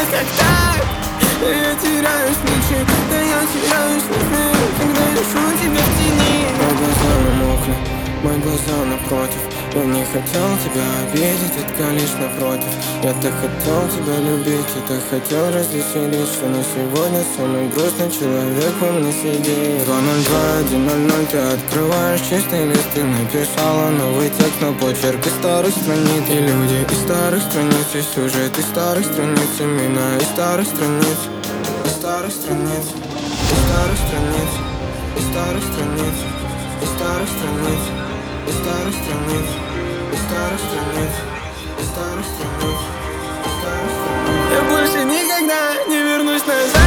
как так? Я теряюсь в ночи, да я теряюсь во сне, когда ищу тебя в тени. Мои глаза намокли, мои глаза напротив. Я не хотел тебя обидеть, только лишь напротив. Я так хотел тебя любить, и так хотел развеселить, что на сегодня самый грустный человек во мне сидит. 2:02:1:00, ты открываешь чистый лист, ты написала новый текст, но почерк из старых страниц. И люди из старых страниц, и сюжет из старых страниц, имена из старых страниц, из старых страниц, из старых страниц, из старых страниц, из старых страниц, из старых страниц, из старых страниц, из старых страниц, из старых страниц. Я больше никогда не вернусь назад.